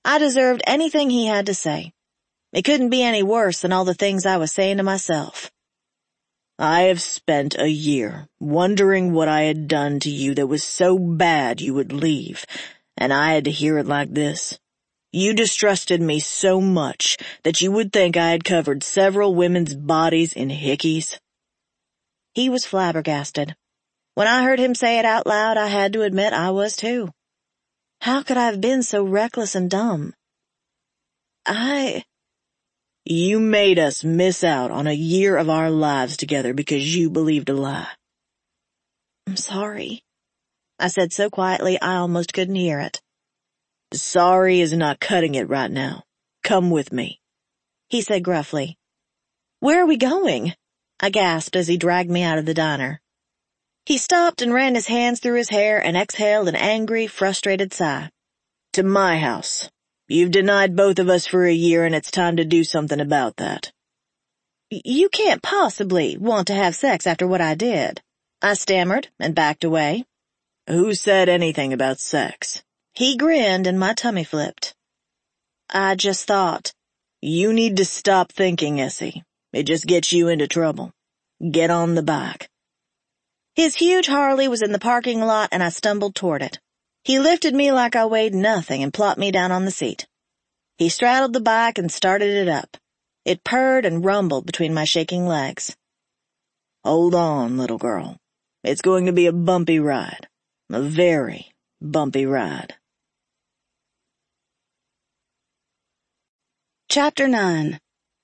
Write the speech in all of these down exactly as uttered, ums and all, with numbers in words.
I deserved anything he had to say. It couldn't be any worse than all the things I was saying to myself. I have spent a year wondering what I had done to you that was so bad you would leave, and I had to hear it like this. You distrusted me so much that you would think I had covered several women's bodies in hickeys. He was flabbergasted. When I heard him say it out loud, I had to admit I was too. How could I have been so reckless and dumb? I... You made us miss out on a year of our lives together because you believed a lie. I'm sorry, I said so quietly I almost couldn't hear it. Sorry is not cutting it right now. Come with me, he said gruffly. Where are we going? I gasped as he dragged me out of the diner. He stopped and ran his hands through his hair and exhaled an angry, frustrated sigh. To my house. You've denied both of us for a year, and it's time to do something about that. You can't possibly want to have sex after what I did, I stammered and backed away. Who said anything about sex? He grinned and my tummy flipped. I just thought. You need to stop thinking, Essie. It just gets you into trouble. Get on the bike. His huge Harley was in the parking lot and I stumbled toward it. He lifted me like I weighed nothing and plopped me down on the seat. He straddled the bike and started it up. It purred and rumbled between my shaking legs. Hold on, little girl. It's going to be a bumpy ride. A very bumpy ride. Chapter nine.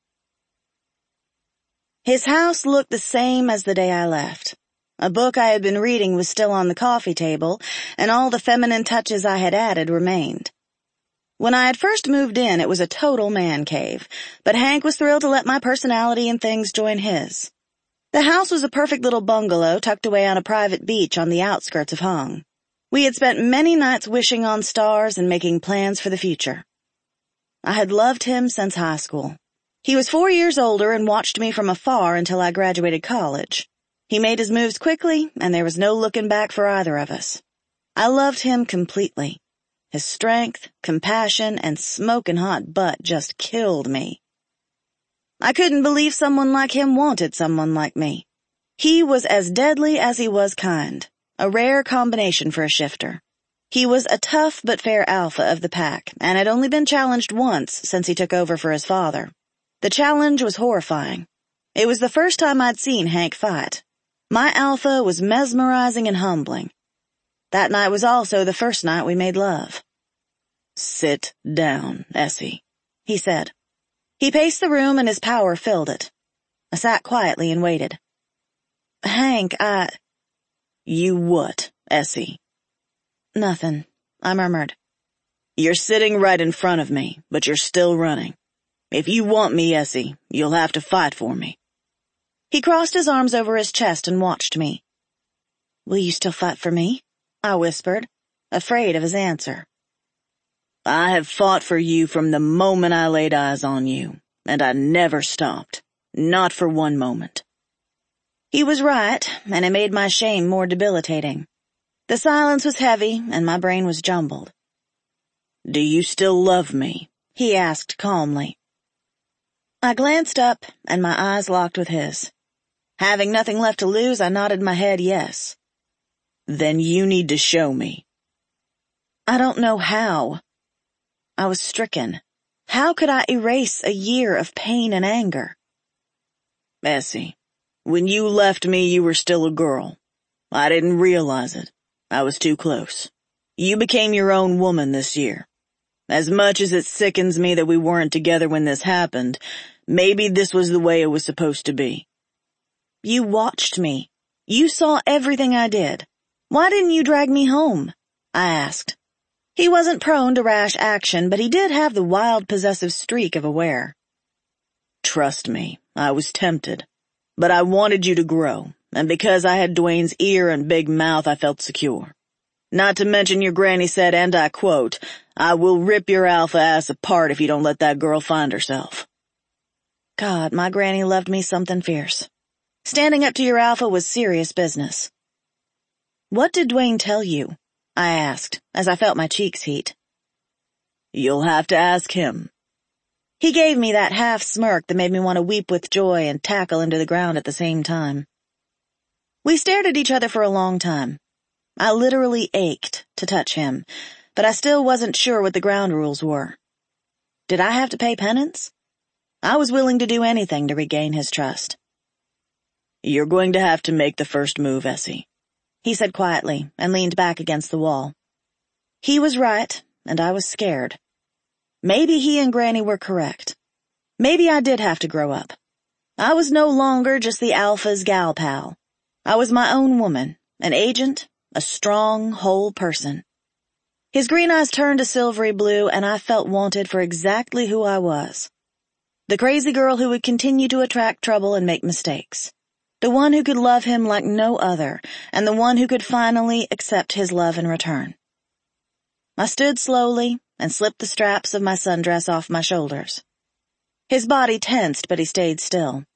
His house looked the same as the day I left. A book I had been reading was still on the coffee table, and all the feminine touches I had added remained. When I had first moved in, it was a total man cave, but Hank was thrilled to let my personality and things join his. The house was a perfect little bungalow tucked away on a private beach on the outskirts of Hong. We had spent many nights wishing on stars and making plans for the future. I had loved him since high school. He was four years older and watched me from afar until I graduated college. He made his moves quickly, and there was no looking back for either of us. I loved him completely. His strength, compassion, and smoking hot butt just killed me. I couldn't believe someone like him wanted someone like me. He was as deadly as he was kind, a rare combination for a shifter. He was a tough but fair alpha of the pack, and had only been challenged once since he took over for his father. The challenge was horrifying. It was the first time I'd seen Hank fight. My alpha was mesmerizing and humbling. That night was also the first night we made love. Sit down, Essie, he said. He paced the room and his power filled it. I sat quietly and waited. Hank, I... You what, Essie? Nothing, I murmured. You're sitting right in front of me, but you're still running. If you want me, Essie, you'll have to fight for me. He crossed his arms over his chest and watched me. Will you still fight for me? I whispered, afraid of his answer. I have fought for you from the moment I laid eyes on you, and I never stopped. Not for one moment. He was right, and it made my shame more debilitating. The silence was heavy, and my brain was jumbled. Do you still love me? He asked calmly. I glanced up, and my eyes locked with his. Having nothing left to lose, I nodded my head yes. Then you need to show me. I don't know how. I was stricken. How could I erase a year of pain and anger? Essie, when you left me, you were still a girl. I didn't realize it. I was too close. You became your own woman this year. As much as it sickens me that we weren't together when this happened, maybe this was the way it was supposed to be. You watched me. You saw everything I did. Why didn't you drag me home? I asked. He wasn't prone to rash action, but he did have the wild possessive streak of a were. Trust me, I was tempted. But I wanted you to grow, and because I had Dwayne's ear and big mouth, I felt secure. Not to mention your granny said, and I quote, I will rip your alpha ass apart if you don't let that girl find herself. God, my granny loved me something fierce. Standing up to your alpha was serious business. What did Dwayne tell you? I asked, as I felt my cheeks heat. You'll have to ask him. He gave me that half smirk that made me want to weep with joy and tackle into the ground at the same time. We stared at each other for a long time. I literally ached to touch him, but I still wasn't sure what the ground rules were. Did I have to pay penance? I was willing to do anything to regain his trust. You're going to have to make the first move, Essie, he said quietly and leaned back against the wall. He was right, and I was scared. Maybe he and Granny were correct. Maybe I did have to grow up. I was no longer just the Alpha's gal pal. I was my own woman, an agent, a strong, whole person. His green eyes turned to silvery blue, and I felt wanted for exactly who I was. The crazy girl who would continue to attract trouble and make mistakes. The one who could love him like no other, and the one who could finally accept his love in return. I stood slowly and slipped the straps of my sundress off my shoulders. His body tensed, but he stayed still.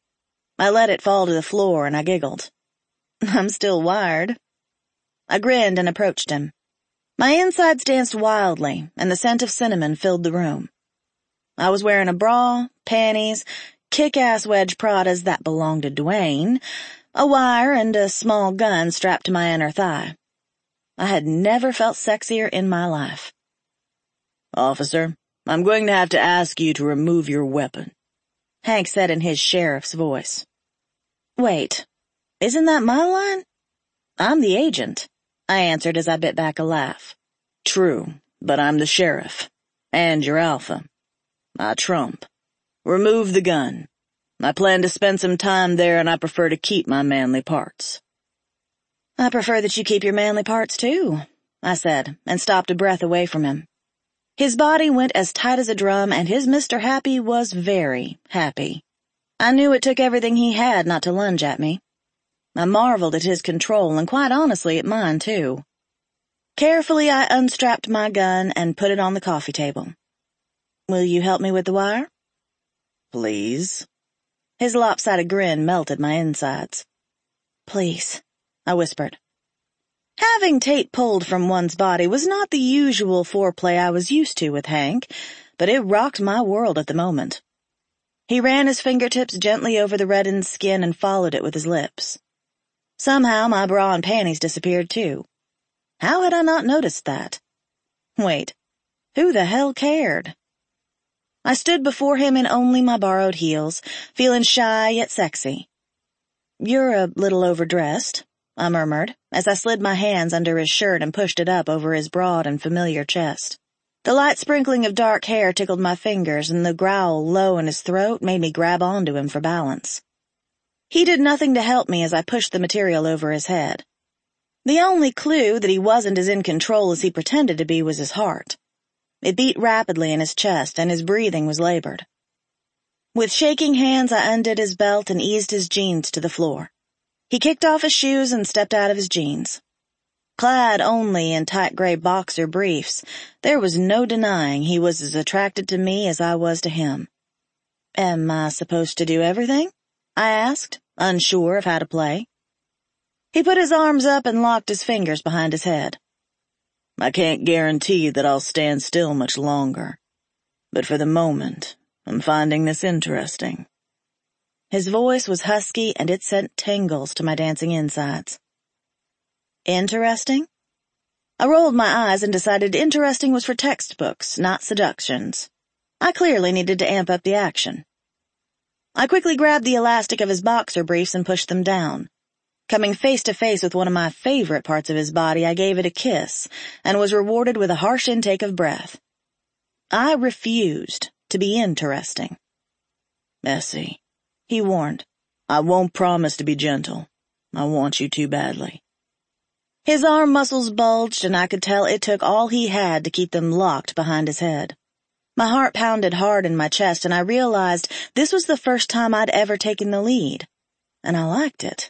I let it fall to the floor and I giggled. I'm still wired. I grinned and approached him. My insides danced wildly, and the scent of cinnamon filled the room. I was wearing a bra, panties, kick-ass wedge Pradas that belonged to Dwayne, a wire, and a small gun strapped to my inner thigh. I had never felt sexier in my life. Officer, I'm going to have to ask you to remove your weapon, Hank said in his sheriff's voice. Wait, isn't that my line? I'm the agent, I answered as I bit back a laugh. True, but I'm the sheriff, and your alpha. I trump. Remove the gun. I plan to spend some time there, and I prefer to keep my manly parts. I prefer that you keep your manly parts too, I said, and stopped a breath away from him. His body went as tight as a drum, and his Mister Happy was very happy. I knew it took everything he had not to lunge at me. I marveled at his control, and quite honestly at mine too. Carefully I unstrapped my gun and put it on the coffee table. Will you help me with the wire? Please. His lopsided grin melted my insides. Please, I whispered. Having tape pulled from one's body was not the usual foreplay I was used to with Hank, but it rocked my world at the moment. He ran his fingertips gently over the reddened skin and followed it with his lips. Somehow my bra and panties disappeared too. How had I not noticed that? Wait, who the hell cared? I stood before him in only my borrowed heels, feeling shy yet sexy. You're a little overdressed, I murmured, as I slid my hands under his shirt and pushed it up over his broad and familiar chest. The light sprinkling of dark hair tickled my fingers, and the growl low in his throat made me grab onto him for balance. He did nothing to help me as I pushed the material over his head. The only clue that he wasn't as in control as he pretended to be was his heart. It beat rapidly in his chest, and his breathing was labored. With shaking hands, I undid his belt and eased his jeans to the floor. He kicked off his shoes and stepped out of his jeans. Clad only in tight gray boxer briefs, there was no denying he was as attracted to me as I was to him. Am I supposed to do everything? I asked, unsure of how to play. He put his arms up and locked his fingers behind his head. I can't guarantee that I'll stand still much longer, but for the moment, I'm finding this interesting. His voice was husky, and it sent tingles to my dancing insides. Interesting? I rolled my eyes and decided interesting was for textbooks, not seductions. I clearly needed to amp up the action. I quickly grabbed the elastic of his boxer briefs and pushed them down. Coming face to face with one of my favorite parts of his body, I gave it a kiss and was rewarded with a harsh intake of breath. I refused to be interesting. Essie, he warned. I won't promise to be gentle. I want you too badly. His arm muscles bulged, and I could tell it took all he had to keep them locked behind his head. My heart pounded hard in my chest, and I realized this was the first time I'd ever taken the lead, and I liked it.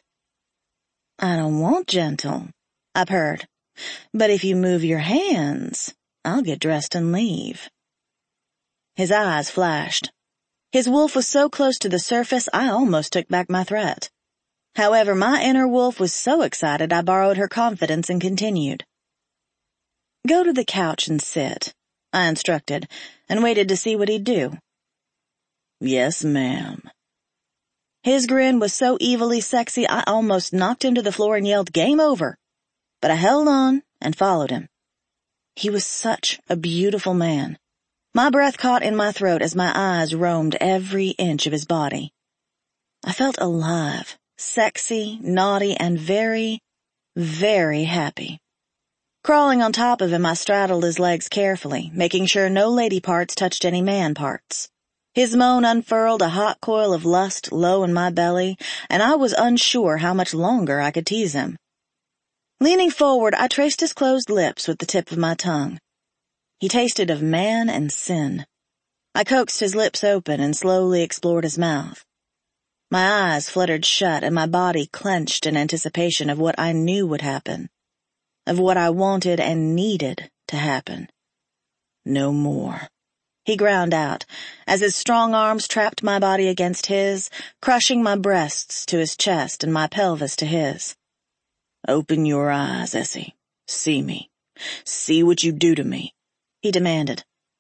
I don't want gentle, I purred, but if you move your hands, I'll get dressed and leave. His eyes flashed. His wolf was so close to the surface, I almost took back my threat. However, my inner wolf was so excited I borrowed her confidence and continued. Go to the couch and sit, I instructed, and waited to see what he'd do. Yes, ma'am. His grin was so evilly sexy I almost knocked him to the floor and yelled, "Game over!" But I held on and followed him. He was such a beautiful man. My breath caught in my throat as my eyes roamed every inch of his body. I felt alive, sexy, naughty, and very, very happy. Crawling on top of him, I straddled his legs carefully, making sure no lady parts touched any man parts. His moan unfurled a hot coil of lust low in my belly, and I was unsure how much longer I could tease him. Leaning forward, I traced his closed lips with the tip of my tongue. He tasted of man and sin. I coaxed his lips open and slowly explored his mouth. My eyes fluttered shut and my body clenched in anticipation of what I knew would happen, of what I wanted and needed to happen. No more. He ground out, as his strong arms trapped my body against his, crushing my breasts to his chest and my pelvis to his. Open your eyes, Essie. See me. See what you do to me, he demanded.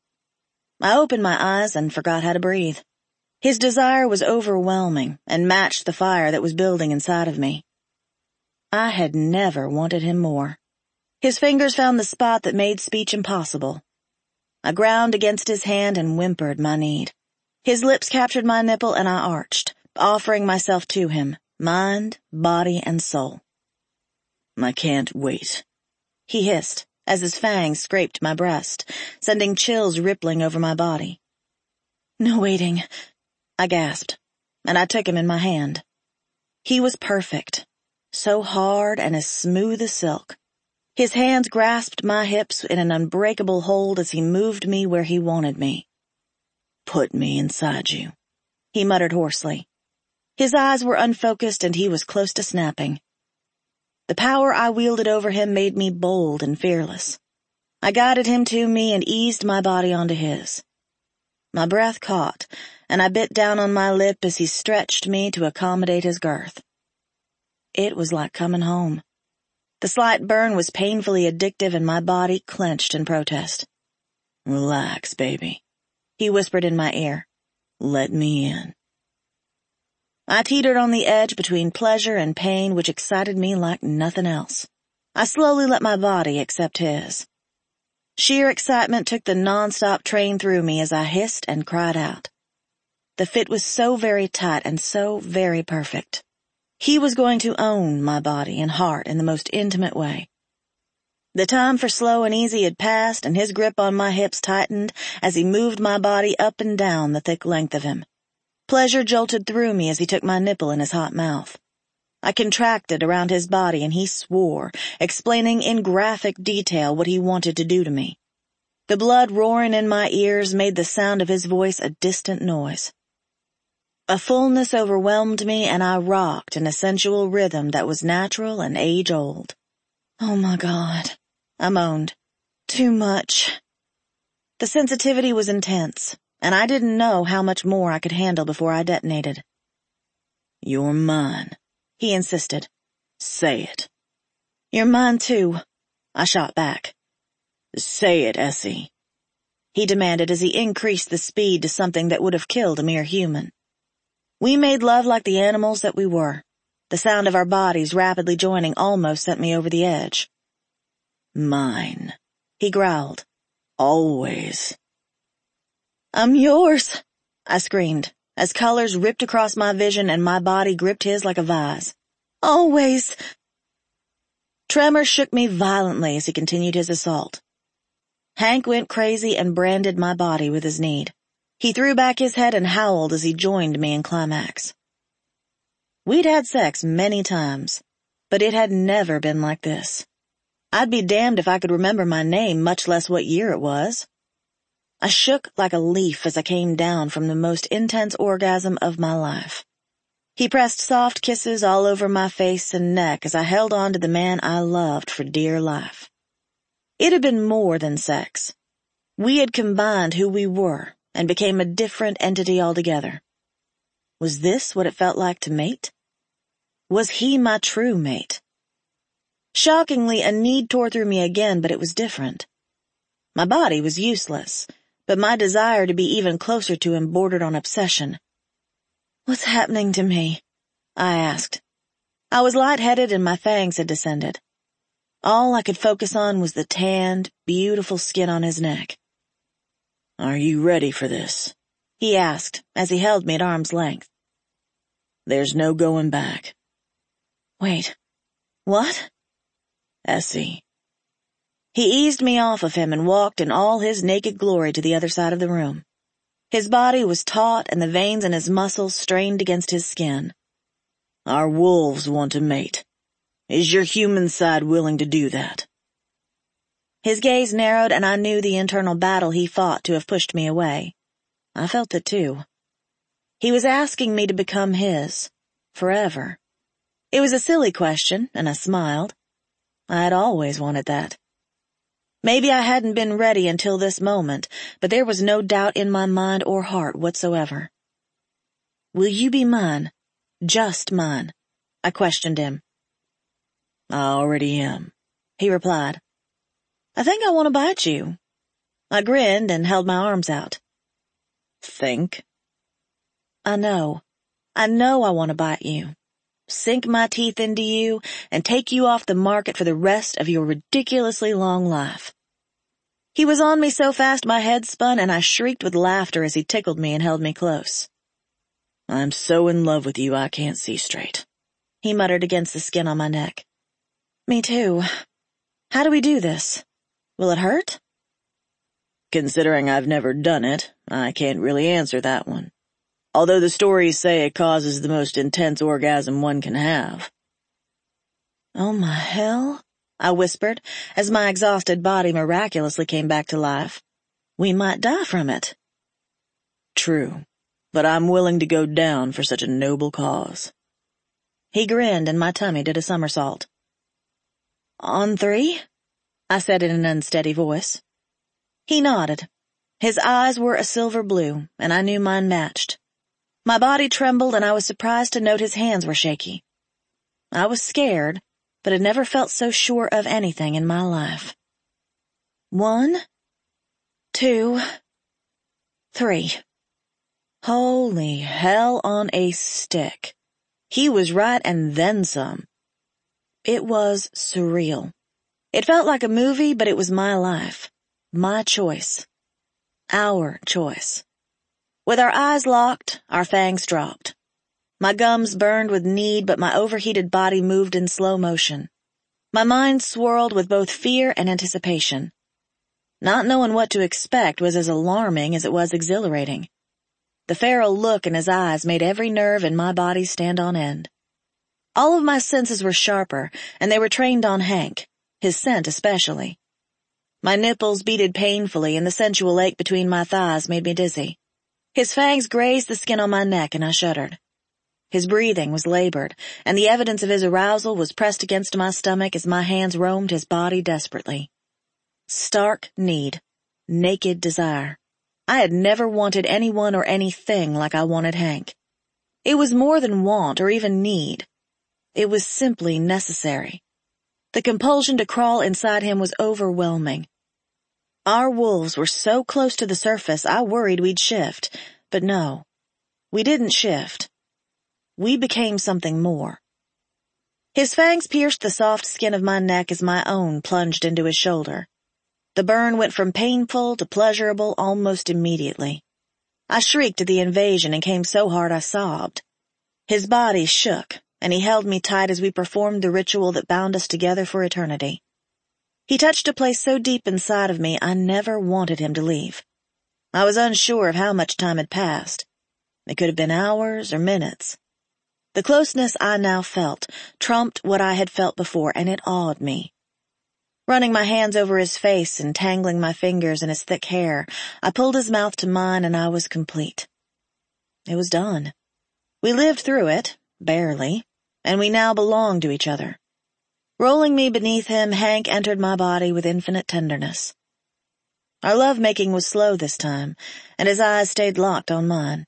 I opened my eyes and forgot how to breathe. His desire was overwhelming and matched the fire that was building inside of me. I had never wanted him more. His fingers found the spot that made speech impossible. I ground against his hand and whimpered my need. His lips captured my nipple and I arched, offering myself to him, mind, body, and soul. I can't wait, he hissed as his fangs scraped my breast, sending chills rippling over my body. No waiting, I gasped, and I took him in my hand. He was perfect, so hard and as smooth as silk. His hands grasped my hips in an unbreakable hold as he moved me where he wanted me. Put me inside you, he muttered hoarsely. His eyes were unfocused and he was close to snapping. The power I wielded over him made me bold and fearless. I guided him to me and eased my body onto his. My breath caught, and I bit down on my lip as he stretched me to accommodate his girth. It was like coming home. The slight burn was painfully addictive and my body clenched in protest. Relax, baby, he whispered in my ear. Let me in. I teetered on the edge between pleasure and pain, which excited me like nothing else. I slowly let my body accept his. Sheer excitement took the non-stop train through me as I hissed and cried out. The fit was so very tight and so very perfect. He was going to own my body and heart in the most intimate way. The time for slow and easy had passed, and his grip on my hips tightened as he moved my body up and down the thick length of him. Pleasure jolted through me as he took my nipple in his hot mouth. I contracted around his body and he swore, explaining in graphic detail what he wanted to do to me. The blood roaring in my ears made the sound of his voice a distant noise. A fullness overwhelmed me and I rocked in a sensual rhythm that was natural and age-old. Oh my God, I moaned. Too much. The sensitivity was intense, and I didn't know how much more I could handle before I detonated. You're mine, he insisted. Say it. You're mine too, I shot back. Say it, Essie, he demanded as he increased the speed to something that would have killed a mere human. We made love like the animals that we were. The sound of our bodies rapidly joining almost sent me over the edge. Mine, he growled. Always. I'm yours, I screamed, as colors ripped across my vision and my body gripped his like a vise. Always. Tremor shook me violently as he continued his assault. Hank went crazy and branded my body with his need. He threw back his head and howled as he joined me in climax. We'd had sex many times, but it had never been like this. I'd be damned if I could remember my name, much less what year it was. I shook like a leaf as I came down from the most intense orgasm of my life. He pressed soft kisses all over my face and neck as I held on to the man I loved for dear life. It had been more than sex. We had combined who we were and became a different entity altogether. Was this what it felt like to mate? Was he my true mate? Shockingly, a need tore through me again, but it was different. My body was useless, but my desire to be even closer to him bordered on obsession. "What's happening to me?" I asked. I was lightheaded and my fangs had descended. All I could focus on was the tanned, beautiful skin on his neck. "Are you ready for this?" he asked as he held me at arm's length. "There's no going back." "Wait, what?" "Essie." He eased me off of him and walked in all his naked glory to the other side of the room. His body was taut and the veins in his muscles strained against his skin. "Our wolves want to mate. Is your human side willing to do that?" His gaze narrowed and I knew the internal battle he fought to have pushed me away. I felt it too. He was asking me to become his, forever. It was a silly question, and I smiled. I had always wanted that. Maybe I hadn't been ready until this moment, but there was no doubt in my mind or heart whatsoever. "Will you be mine? Just mine?" I questioned him. "I already am," he replied. "I think I want to bite you." I grinned and held my arms out. "Think?" "I know. I know I want to bite you. Sink my teeth into you and take you off the market for the rest of your ridiculously long life." He was on me so fast my head spun and I shrieked with laughter as he tickled me and held me close. "I'm so in love with you I can't see straight," he muttered against the skin on my neck. "Me too. How do we do this? Will it hurt?" "Considering I've never done it, I can't really answer that one. Although the stories say it causes the most intense orgasm one can have." "Oh my hell," I whispered, as my exhausted body miraculously came back to life. "We might die from it." "True, but I'm willing to go down for such a noble cause." He grinned and my tummy did a somersault. "On three?" I said in an unsteady voice. He nodded. His eyes were a silver blue, and I knew mine matched. My body trembled and I was surprised to note his hands were shaky. I was scared, but had never felt so sure of anything in my life. One, two, three. Holy hell on a stick. He was right and then some. It was surreal. It felt like a movie, but it was my life. My choice. Our choice. With our eyes locked, our fangs dropped. My gums burned with need, but my overheated body moved in slow motion. My mind swirled with both fear and anticipation. Not knowing what to expect was as alarming as it was exhilarating. The feral look in his eyes made every nerve in my body stand on end. All of my senses were sharper, and they were trained on Hank, his scent especially. My nipples beated painfully, and the sensual ache between my thighs made me dizzy. His fangs grazed the skin on my neck, and I shuddered. His breathing was labored, and the evidence of his arousal was pressed against my stomach as my hands roamed his body desperately. Stark need. Naked desire. I had never wanted anyone or anything like I wanted Hank. It was more than want or even need. It was simply necessary. The compulsion to crawl inside him was overwhelming. Our wolves were so close to the surface I worried we'd shift, but no. We didn't shift. We became something more. His fangs pierced the soft skin of my neck as my own plunged into his shoulder. The burn went from painful to pleasurable almost immediately. I shrieked at the invasion and came so hard I sobbed. His body shook, and he held me tight as we performed the ritual that bound us together for eternity. He touched a place so deep inside of me I never wanted him to leave. I was unsure of how much time had passed. It could have been hours or minutes. The closeness I now felt trumped what I had felt before, and it awed me. Running my hands over his face and tangling my fingers in his thick hair, I pulled his mouth to mine and I was complete. It was done. We lived through it, barely, and we now belonged to each other. Rolling me beneath him, Hank entered my body with infinite tenderness. Our love-making was slow this time, and his eyes stayed locked on mine.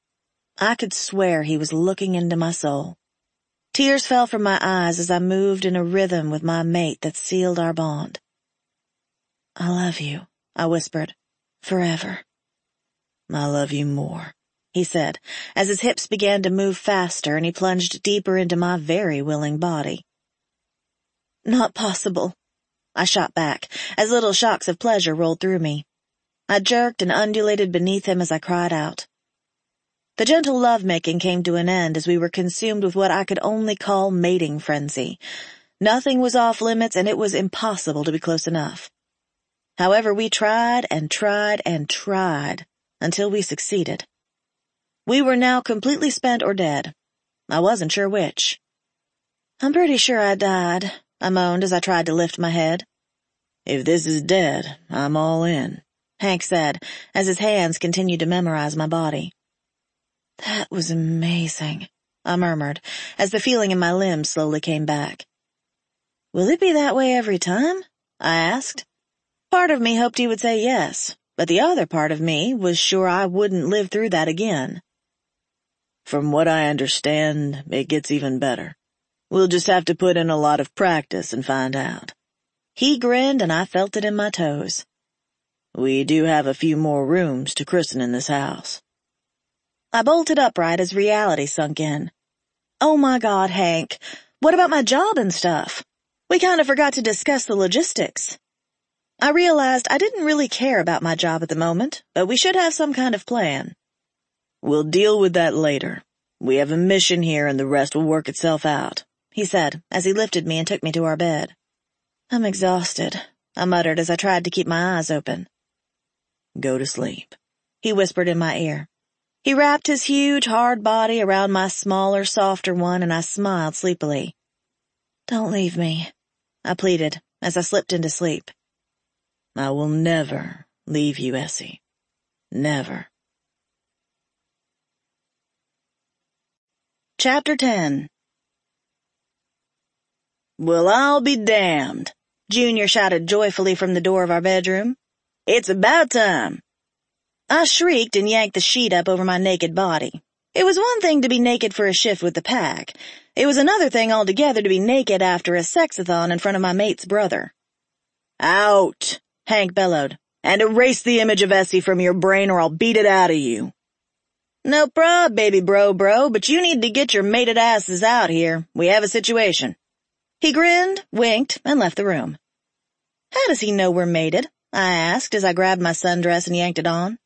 I could swear he was looking into my soul. Tears fell from my eyes as I moved in a rhythm with my mate that sealed our bond. "I love you," I whispered. Forever. I love you more, he said, as his hips began to move faster and he plunged deeper into my very willing body. Not possible, I shot back, as little shocks of pleasure rolled through me. I jerked and undulated beneath him as I cried out. The gentle lovemaking came to an end as we were consumed with what I could only call mating frenzy. Nothing was off limits and it was impossible to be close enough. However, we tried and tried and tried until we succeeded. We were now completely spent or dead. I wasn't sure which. I'm pretty sure I died, I moaned as I tried to lift my head. If this is dead, I'm all in, Hank said, as his hands continued to memorize my body. That was amazing, I murmured, as the feeling in my limbs slowly came back. Will it be that way every time? I asked. Part of me hoped he would say yes, but the other part of me was sure I wouldn't live through that again. From what I understand, it gets even better. We'll just have to put in a lot of practice and find out. He grinned and I felt it in my toes. We do have a few more rooms to christen in this house. I bolted upright as reality sunk in. Oh my God, Hank, what about my job and stuff? We kind of forgot to discuss the logistics. I realized I didn't really care about my job at the moment, but we should have some kind of plan. We'll deal with that later. We have a mission here and the rest will work itself out, he said as he lifted me and took me to our bed. I'm exhausted, I muttered as I tried to keep my eyes open. Go to sleep, he whispered in my ear. He wrapped his huge, hard body around my smaller, softer one and I smiled sleepily. Don't leave me, I pleaded as I slipped into sleep. I will never leave you, Essie. Never. Chapter ten. Well, I'll be damned, Junior shouted joyfully from the door of our bedroom. It's about time. I shrieked and yanked the sheet up over my naked body. It was one thing to be naked for a shift with the pack. It was another thing altogether to be naked after a sexathon in front of my mate's brother. Out, Hank bellowed. And erase the image of Essie from your brain or I'll beat it out of you. No prob, baby bro bro, but you need to get your mated asses out here. We have a situation. He grinned, winked, and left the room. How does he know we're mated? I asked as I grabbed my sundress and yanked it on.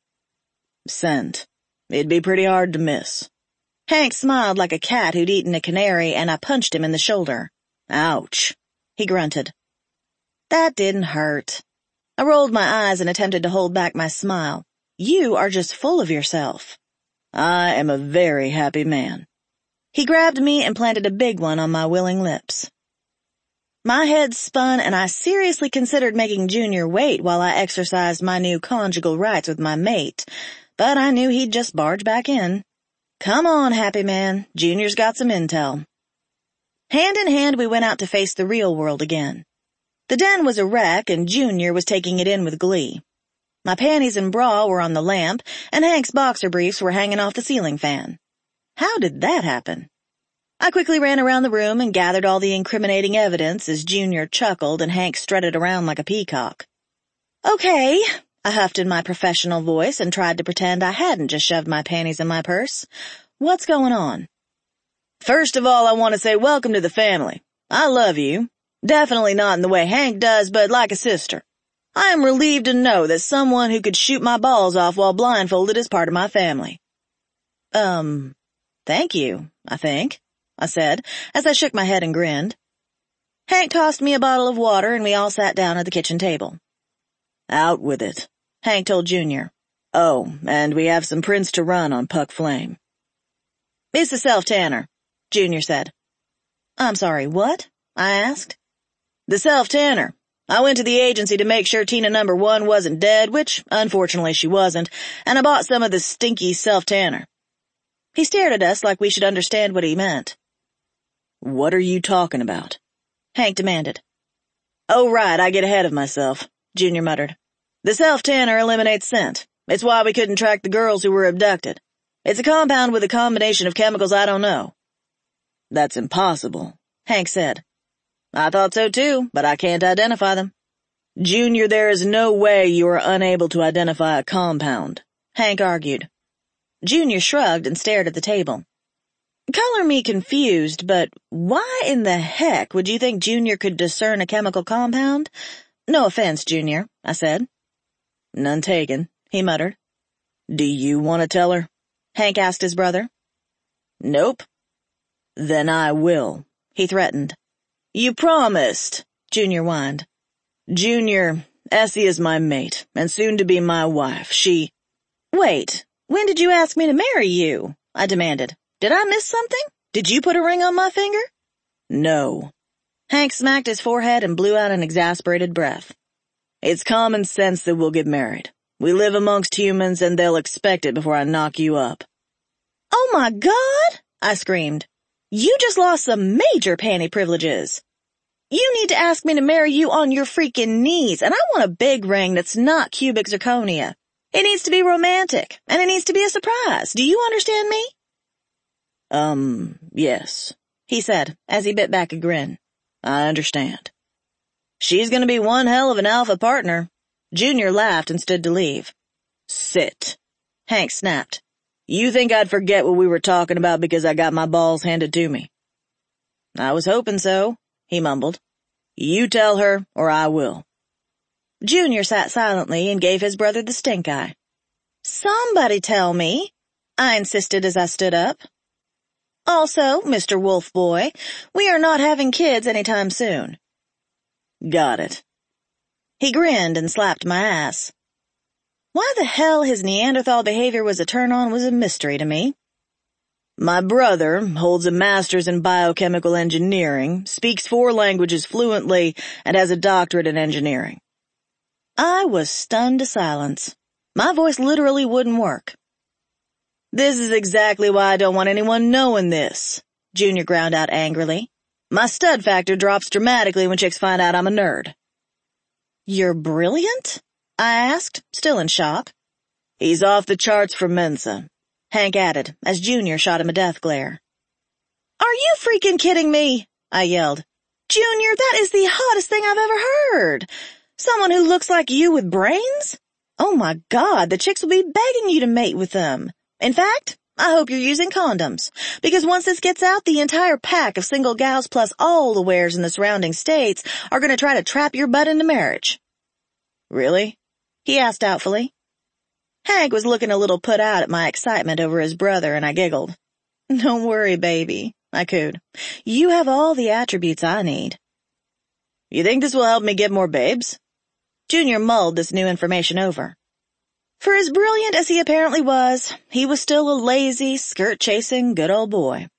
Scent. It'd be pretty hard to miss. Hank smiled like a cat who'd eaten a canary and I punched him in the shoulder. Ouch, he grunted. That didn't hurt. I rolled my eyes and attempted to hold back my smile. You are just full of yourself. I am a very happy man. He grabbed me and planted a big one on my willing lips. My head spun and I seriously considered making Junior wait while I exercised my new conjugal rights with my mate, but I knew he'd just barge back in. Come on, happy man, Junior's got some intel. Hand in hand we went out to face the real world again. The den was a wreck and Junior was taking it in with glee. My panties and bra were on the lamp, and Hank's boxer briefs were hanging off the ceiling fan. How did that happen? I quickly ran around the room and gathered all the incriminating evidence as Junior chuckled and Hank strutted around like a peacock. Okay, I huffed in my professional voice and tried to pretend I hadn't just shoved my panties in my purse. What's going on? First of all, I want to say welcome to the family. I love you. Definitely not in the way Hank does, but like a sister. I am relieved to know that someone who could shoot my balls off while blindfolded is part of my family. Um, thank you, I think, I said, as I shook my head and grinned. Hank tossed me a bottle of water and we all sat down at the kitchen table. Out with it, Hank told Junior. Oh, and we have some prints to run on Puck Flame. It's the self-tanner, Junior said. I'm sorry, what? I asked. The self-tanner. I went to the agency to make sure Tina number one wasn't dead, which, unfortunately, she wasn't, and I bought some of the stinky self-tanner. He stared at us like we should understand what he meant. What are you talking about? Hank demanded. Oh, right, I get ahead of myself, Junior muttered. The self-tanner eliminates scent. It's why we couldn't track the girls who were abducted. It's a compound with a combination of chemicals I don't know. That's impossible, Hank said. I thought so too, but I can't identify them. Junior, there is no way you are unable to identify a compound, Hank argued. Junior shrugged and stared at the table. Color me confused, but why in the heck would you think Junior could discern a chemical compound? No offense, Junior, I said. None taken, he muttered. Do you want to tell her? Hank asked his brother. Nope. Then I will, he threatened. You promised, Junior whined. Junior, Essie is my mate, and soon to be my wife. She... Wait, when did you ask me to marry you? I demanded. Did I miss something? Did you put a ring on my finger? No. Hank smacked his forehead and blew out an exasperated breath. It's common sense that we'll get married. We live amongst humans and they'll expect it before I knock you up. Oh my God! I screamed. You just lost some major panty privileges. You need to ask me to marry you on your freaking knees, and I want a big ring that's not cubic zirconia. It needs to be romantic, and it needs to be a surprise. Do you understand me? Um, yes, he said, as he bit back a grin. I understand. She's gonna be one hell of an alpha partner. Junior laughed and stood to leave. Sit, Hank snapped. You think I'd forget what we were talking about because I got my balls handed to me? I was hoping so, he mumbled. You tell her, or I will. Junior sat silently and gave his brother the stink eye. Somebody tell me, I insisted as I stood up. Also, Mister Wolf Boy, we are not having kids anytime soon. Got it. He grinned and slapped my ass. Why the hell his Neanderthal behavior was a turn-on was a mystery to me. My brother holds a master's in biochemical engineering, speaks four languages fluently, and has a doctorate in engineering. I was stunned to silence. My voice literally wouldn't work. This is exactly why I don't want anyone knowing this, Junior ground out angrily. My stud factor drops dramatically when chicks find out I'm a nerd. You're brilliant? I asked, still in shock. He's off the charts for Mensa, Hank added, as Junior shot him a death glare. Are you freaking kidding me? I yelled. Junior, that is the hottest thing I've ever heard. Someone who looks like you with brains? Oh my God, the chicks will be begging you to mate with them. In fact, I hope you're using condoms, because once this gets out, the entire pack of single gals plus all the wares in the surrounding states are going to try to trap your butt into marriage. Really? He asked doubtfully. Hank was looking a little put out at my excitement over his brother, and I giggled. Don't worry, baby, I cooed. You have all the attributes I need. You think this will help me get more babes? Junior mulled this new information over. For as brilliant as he apparently was, he was still a lazy, skirt-chasing good old boy.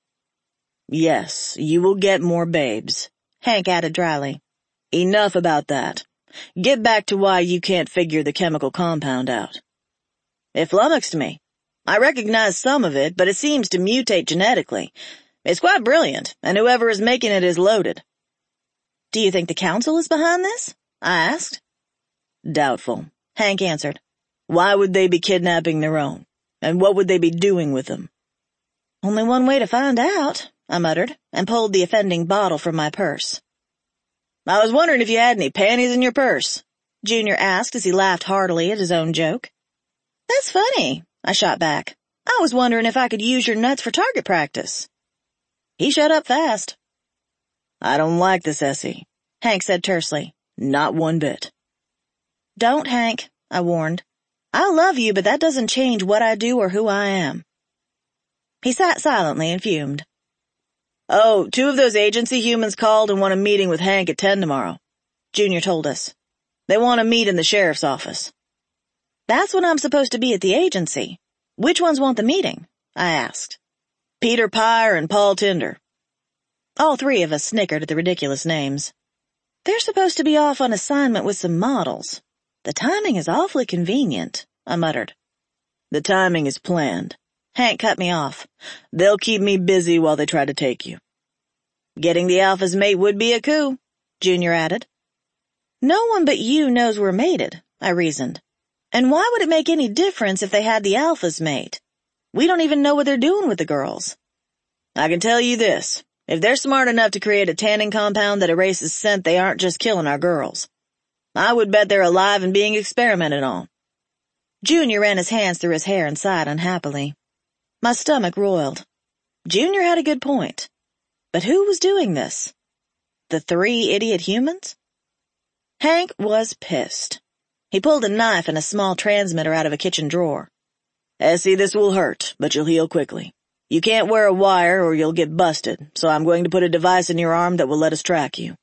Yes, you will get more babes, Hank added dryly. Enough about that. Get back to why you can't figure the chemical compound out. It flummoxed me. I recognize some of it, but it seems to mutate genetically. It's quite brilliant, and whoever is making it is loaded. Do you think the council is behind this? I asked. Doubtful, Hank answered. Why would they be kidnapping their own? And what would they be doing with them? Only one way to find out, I muttered, and pulled the offending bottle from my purse. I was wondering if you had any panties in your purse, Junior asked as he laughed heartily at his own joke. That's funny, I shot back. I was wondering if I could use your nuts for target practice. He shut up fast. I don't like this, Essie, Hank said tersely. Not one bit. Don't, Hank, I warned. I love you, but that doesn't change what I do or who I am. He sat silently and fumed. Oh, two of those agency humans called and want a meeting with Hank at ten tomorrow, Junior told us. They want to meet in the sheriff's office. That's when I'm supposed to be at the agency. Which ones want the meeting? I asked. Peter Pyre and Paul Tinder. All three of us snickered at the ridiculous names. They're supposed to be off on assignment with some models. The timing is awfully convenient, I muttered. The timing is planned. Hank cut me off. They'll keep me busy while they try to take you. Getting the alpha's mate would be a coup, Junior added. No one but you knows we're mated, I reasoned. And why would it make any difference if they had the alpha's mate? We don't even know what they're doing with the girls. I can tell you this. If they're smart enough to create a tanning compound that erases scent, they aren't just killing our girls. I would bet they're alive and being experimented on." Junior ran his hands through his hair and sighed unhappily. My stomach roiled. Junior had a good point. But who was doing this? The three idiot humans? Hank was pissed. He pulled a knife and a small transmitter out of a kitchen drawer. "Essie, this will hurt, but you'll heal quickly. You can't wear a wire or you'll get busted, so I'm going to put a device in your arm that will let us track you."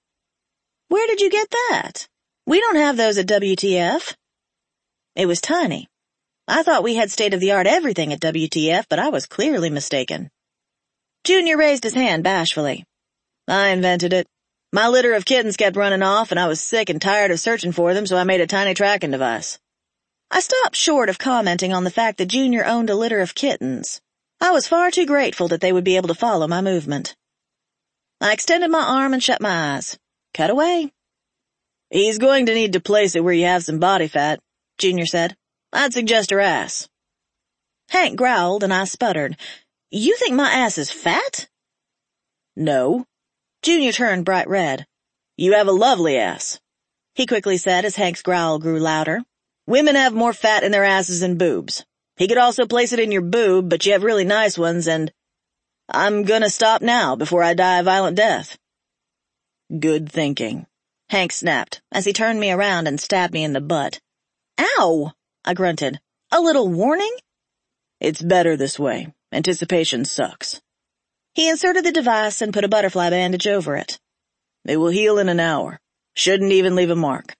"Where did you get that? We don't have those at W T F." It was tiny. I thought we had state-of-the-art everything at W T F, but I was clearly mistaken. Junior raised his hand bashfully. "I invented it. My litter of kittens kept running off, and I was sick and tired of searching for them, so I made a tiny tracking device." I stopped short of commenting on the fact that Junior owned a litter of kittens. I was far too grateful that they would be able to follow my movement. I extended my arm and shut my eyes. Cut away. "He's going to need to place it where you have some body fat," Junior said. "I'd suggest her ass." Hank growled and I sputtered. "You think my ass is fat?" "No." Junior turned bright red. "You have a lovely ass," he quickly said as Hank's growl grew louder. "Women have more fat in their asses than boobs. He could also place it in your boob, but you have really nice ones, and I'm gonna stop now before I die a violent death." "Good thinking," Hank snapped as he turned me around and stabbed me in the butt. "Ow!" I grunted. "A little warning?" "It's better this way. Anticipation sucks." He inserted the device and put a butterfly bandage over it. "It will heal in an hour. Shouldn't even leave a mark."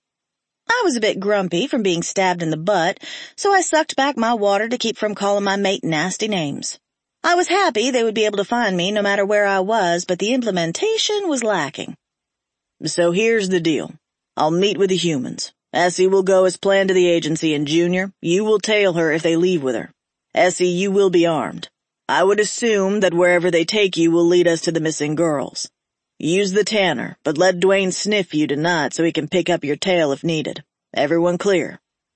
I was a bit grumpy from being stabbed in the butt, so I sucked back my water to keep from calling my mate nasty names. I was happy they would be able to find me no matter where I was, but the implementation was lacking. "So here's the deal. I'll meet with the humans. Essie will go as planned to the agency, and Junior, you will tail her if they leave with her. Essie, you will be armed. I would assume that wherever they take you will lead us to the missing girls. Use the tanner, but let Dwayne sniff you tonight so he can pick up your tail if needed. Everyone clear?"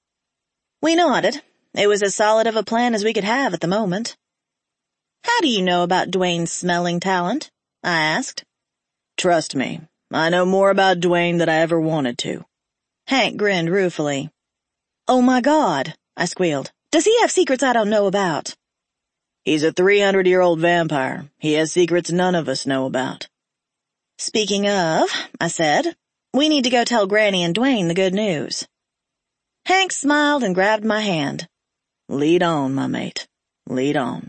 We nodded. It was as solid of a plan as we could have at the moment. "How do you know about Dwayne's smelling talent?" I asked. "Trust me, I know more about Dwayne than I ever wanted to." Hank grinned ruefully. "Oh my God," I squealed. "Does he have secrets I don't know about?" "He's a three hundred year old vampire. He has secrets none of us know about." "Speaking of," I said, "we need to go tell Granny and Dwayne the good news." Hank smiled and grabbed my hand. "Lead on, my mate. Lead on."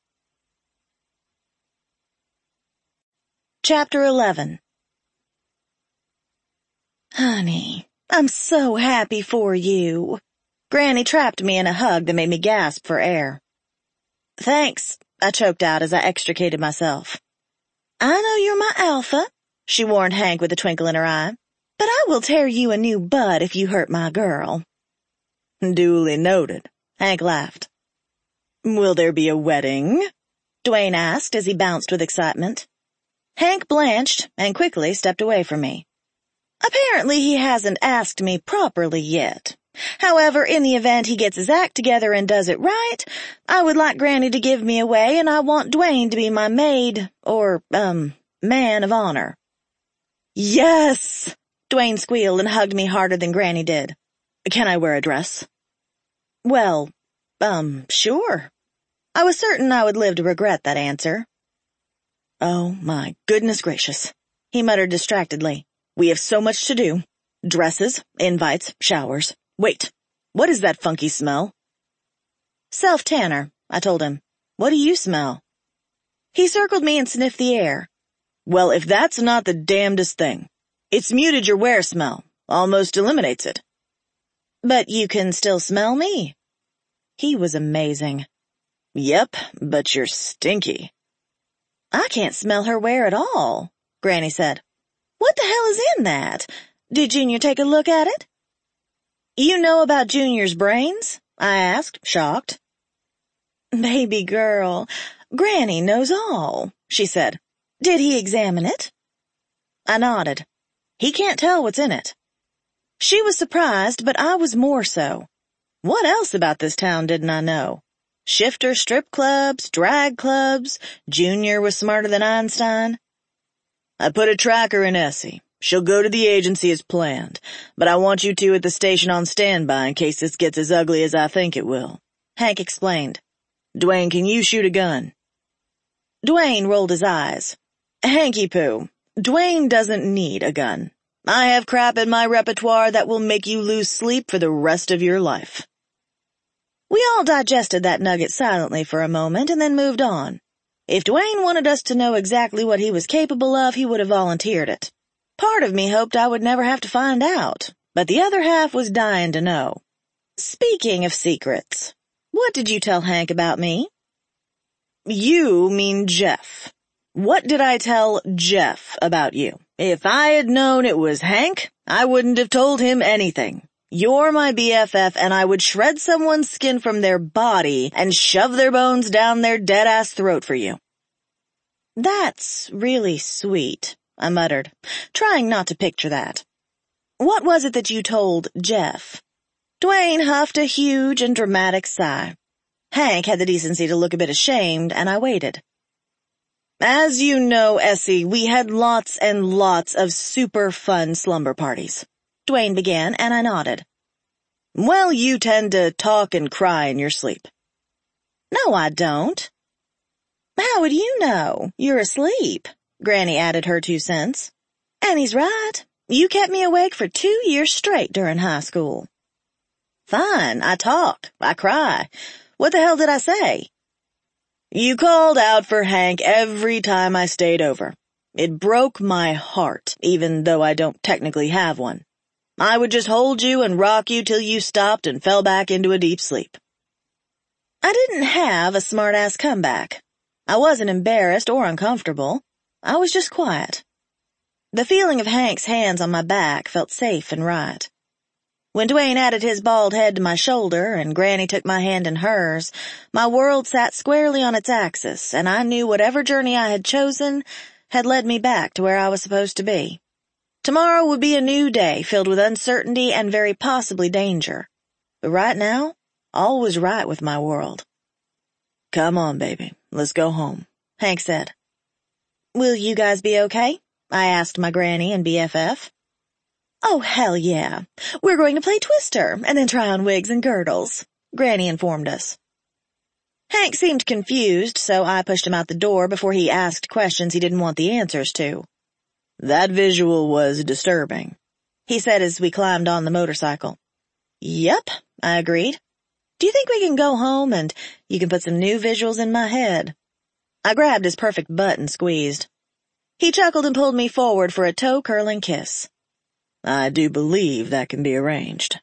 Chapter eleven. "Honey, I'm so happy for you." Granny trapped me in a hug that made me gasp for air. "Thanks," I choked out as I extricated myself. "I know you're my alpha," she warned Hank with a twinkle in her eye, "but I will tear you a new bud if you hurt my girl." "Duly noted," Hank laughed. "Will there be a wedding?" Dwayne asked as he bounced with excitement. Hank blanched and quickly stepped away from me. "Apparently he hasn't asked me properly yet. However, in the event he gets his act together and does it right, I would like Granny to give me away, and I want Dwayne to be my maid, or, um, man of honor." "Yes!" Dwayne squealed and hugged me harder than Granny did. "Can I wear a dress?" "Well, um, sure." I was certain I would live to regret that answer. "Oh, my goodness gracious," he muttered distractedly. "We have so much to do. Dresses, invites, showers. Wait, what is that funky smell?" "Self-tanner," I told him. "What do you smell?" He circled me and sniffed the air. "Well, if that's not the damnedest thing. It's muted your wear smell. Almost eliminates it." "But you can still smell me." He was amazing. "Yep, but you're stinky." "I can't smell her wear at all," Granny said. "What the hell is in that? Did Junior take a look at it?" "You know about Junior's brains?" I asked, shocked. "Baby girl, Granny knows all," she said. "Did he examine it?" I nodded. "He can't tell what's in it." She was surprised, but I was more so. What else about this town didn't I know? Shifter strip clubs, drag clubs, Junior was smarter than Einstein. "I put a tracker in Essie. She'll go to the agency as planned, but I want you two at the station on standby in case this gets as ugly as I think it will," Hank explained. "Dwayne, can you shoot a gun?" Dwayne rolled his eyes. "Hanky-poo, Dwayne doesn't need a gun. I have crap in my repertoire that will make you lose sleep for the rest of your life." We all digested that nugget silently for a moment and then moved on. If Dwayne wanted us to know exactly what he was capable of, he would have volunteered it. Part of me hoped I would never have to find out, but the other half was dying to know. Speaking of secrets, what did you tell Hank about me? You mean Jeff. What did I tell Jeff about you? If I had known it was Hank, I wouldn't have told him anything. You're my B F F, and I would shred someone's skin from their body and shove their bones down their dead-ass throat for you. That's really sweet, I muttered, trying not to picture that. What was it that you told Jeff? Dwayne huffed a huge and dramatic sigh. Hank had the decency to look a bit ashamed, and I waited. As you know, Essie, we had lots and lots of super fun slumber parties, Dwayne began, and I nodded. Well, you tend to talk and cry in your sleep. No, I don't. How would you know? You're asleep, Granny added her two cents. And he's right. You kept me awake for two years straight during high school. Fine, I talk, I cry. What the hell did I say? You called out for Hank every time I stayed over. It broke my heart, even though I don't technically have one. I would just hold you and rock you till you stopped and fell back into a deep sleep. I didn't have a smart-ass comeback. I wasn't embarrassed or uncomfortable. I was just quiet. The feeling of Hank's hands on my back felt safe and right. When Dwayne added his bald head to my shoulder and Granny took my hand in hers, my world sat squarely on its axis, and I knew whatever journey I had chosen had led me back to where I was supposed to be. Tomorrow would be a new day filled with uncertainty and very possibly danger. But right now, all was right with my world. Come on, baby. Let's go home, Hank said. Will you guys be okay? I asked my Granny and B F F. Oh, hell yeah. We're going to play Twister and then try on wigs and girdles, Granny informed us. Hank seemed confused, so I pushed him out the door before he asked questions he didn't want the answers to. That visual was disturbing, he said as we climbed on the motorcycle. Yep, I agreed. Do you think we can go home and you can put some new visuals in my head? I grabbed his perfect butt and squeezed. He chuckled and pulled me forward for a toe-curling kiss. I do believe that can be arranged.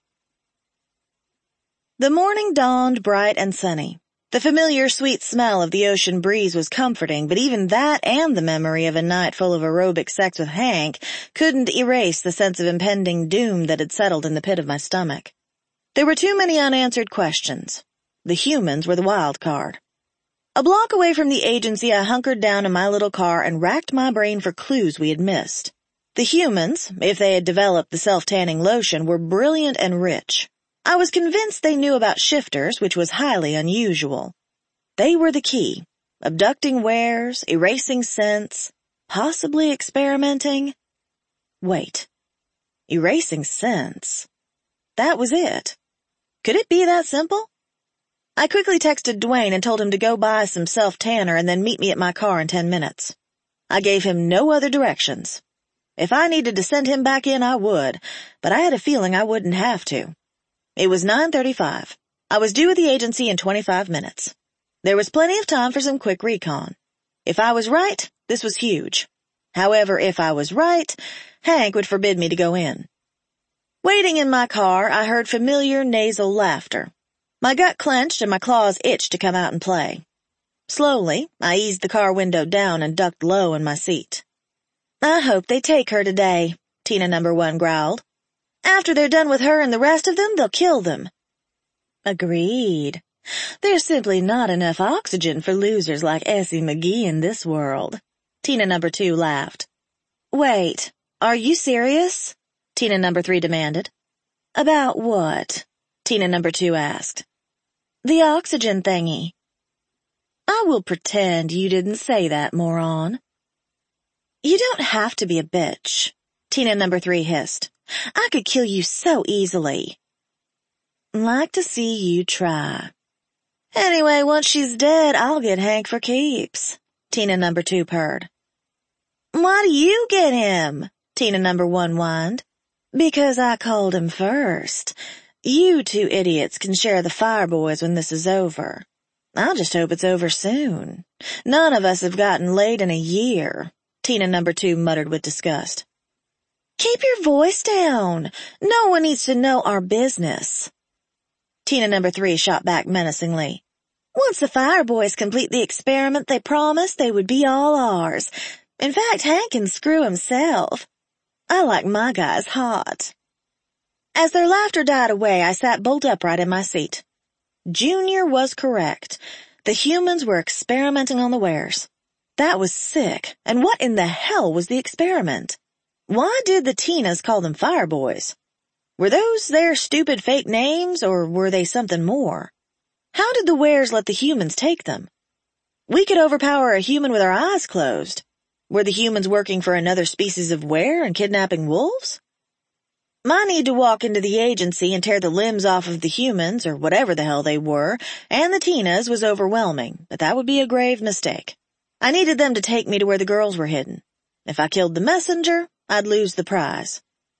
The morning dawned bright and sunny. The familiar sweet smell of the ocean breeze was comforting, but even that and the memory of a night full of aerobic sex with Hank couldn't erase the sense of impending doom that had settled in the pit of my stomach. There were too many unanswered questions. The humans were the wild card. A block away from the agency, I hunkered down in my little car and racked my brain for clues we had missed. The humans, if they had developed the self-tanning lotion, were brilliant and rich. I was convinced they knew about shifters, which was highly unusual. They were the key, abducting wares, erasing scents, possibly experimenting. Wait, erasing scents. That was it. Could it be that simple? I quickly texted Dwayne and told him to go buy some self-tanner and then meet me at my car in ten minutes. I gave him no other directions. If I needed to send him back in, I would, but I had a feeling I wouldn't have to. It was nine thirty-five. I was due at the agency in twenty-five minutes. There was plenty of time for some quick recon. If I was right, this was huge. However, if I was right, Hank would forbid me to go in. Waiting in my car, I heard familiar nasal laughter. My gut clenched and my claws itched to come out and play. Slowly, I eased the car window down and ducked low in my seat. I hope they take her today, Tina number one growled. After they're done with her and the rest of them, they'll kill them. Agreed. There's simply not enough oxygen for losers like Essie McGee in this world. Tina number two laughed. Wait, are you serious? Tina number three demanded. About what? Tina number two asked. The oxygen thingy. I will pretend you didn't say that, moron. You don't have to be a bitch. Tina number three hissed. I could kill you so easily. Like to see you try. Anyway, once she's dead, I'll get Hank for keeps, Tina number two purred. Why do you get him? Tina number one whined. Because I called him first. You two idiots can share the fire boys when this is over. I'll just hope it's over soon. None of us have gotten laid in a year, Tina number two muttered with disgust. Keep your voice down. No one needs to know our business. Tina number three shot back menacingly. Once the fire boys complete the experiment they promised, they would be all ours. In fact, Hank can screw himself. I like my guys hot. As their laughter died away, I sat bolt upright in my seat. Junior was correct. The humans were experimenting on the wares. That was sick. And what in the hell was the experiment? Why did the Tinas call them fire boys? Were those their stupid fake names, or were they something more? How did the wares let the humans take them? We could overpower a human with our eyes closed. Were the humans working for another species of were and kidnapping wolves? My need to walk into the agency and tear the limbs off of the humans, or whatever the hell they were, and the Tinas was overwhelming, but that would be a grave mistake. I needed them to take me to where the girls were hidden. If I killed the messenger, I'd lose the prize.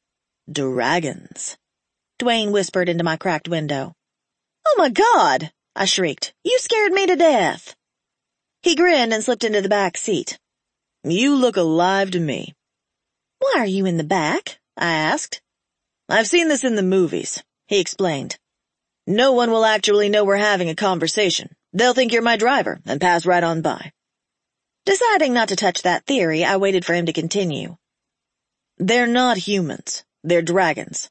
Dragons, Dwayne whispered into my cracked window. Oh my God, I shrieked. You scared me to death. He grinned and slipped into the back seat. You look alive to me. Why are you in the back? I asked. I've seen this in the movies, he explained. No one will actually know we're having a conversation. They'll think you're my driver and pass right on by. Deciding not to touch that theory, I waited for him to continue. They're not humans. They're dragons.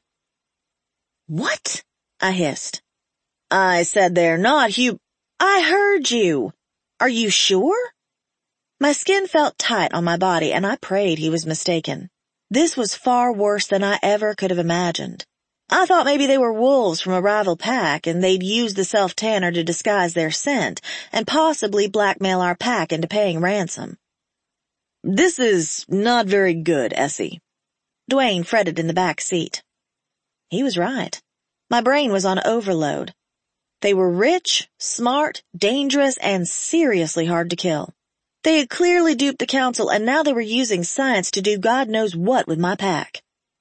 What? I hissed. I said they're not hu- I heard you. Are you sure? My skin felt tight on my body, and I prayed he was mistaken. This was far worse than I ever could have imagined. I thought maybe they were wolves from a rival pack, and they'd use the self-tanner to disguise their scent, and possibly blackmail our pack into paying ransom. This is not very good, Essie. Dwayne fretted in the back seat. He was right. My brain was on overload. They were rich, smart, dangerous, and seriously hard to kill. They had clearly duped the council, and now they were using science to do God knows what with my pack.